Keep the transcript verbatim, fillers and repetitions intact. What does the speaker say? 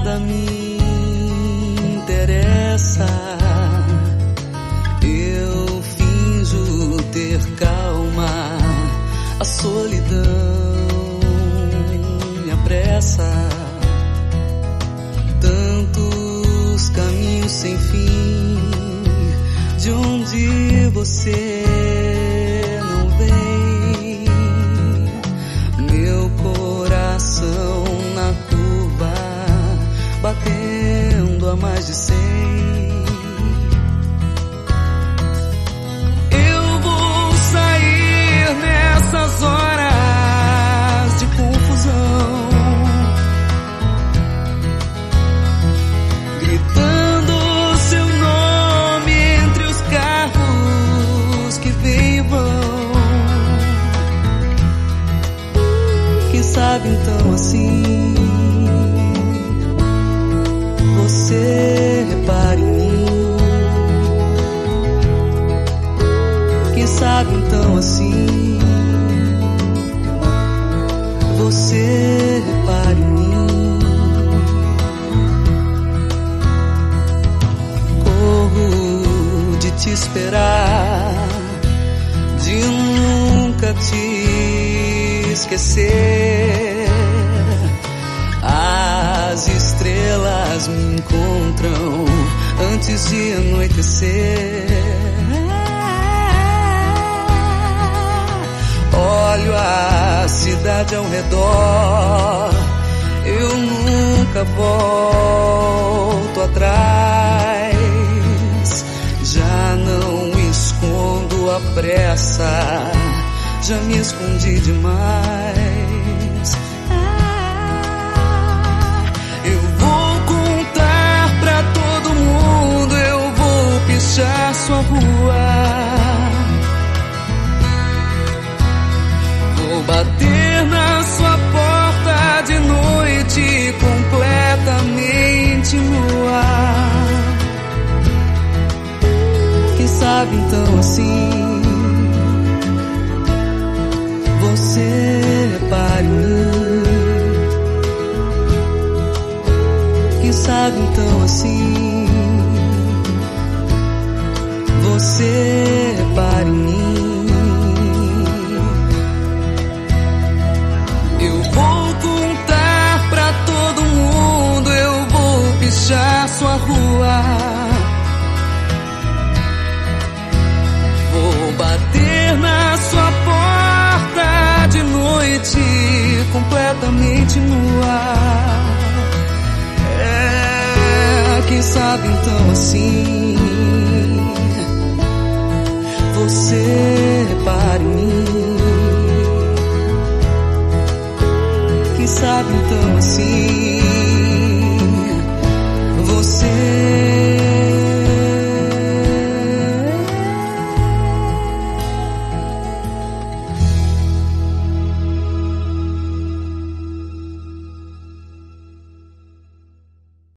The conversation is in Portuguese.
nada me interessa. Eu finjo ter calma, a solidão me apressa. Tantos caminhos sem fim, de onde você não vem. Meu coração na curva, batendo a mais de cem. Eu vou sair nessas horas de confusão, gritando seu nome entre os carros que vêm e vão. Quem sabe então assim você repare em mim. Quem sabe então assim você repare em mim. Corro de te esperar, de nunca te esquecer. As estrelas me encontram antes de anoitecer. Olho a cidade ao redor, eu nunca volto atrás. Já não escondo a pressa, já me escondi demais. Eu vou contar pra todo mundo, eu vou pichar sua rua, vou bater na sua porta de noite, completamente nua. Quem sabe então assim você repare em mim. Quem sabe então assim você repare em mim. Eu vou contar pra todo mundo, eu vou pichar sua rua, vou bater na sua porta de noite, completamente nua. É, quem sabe então assim você repare em mim. Quem sabe então assim você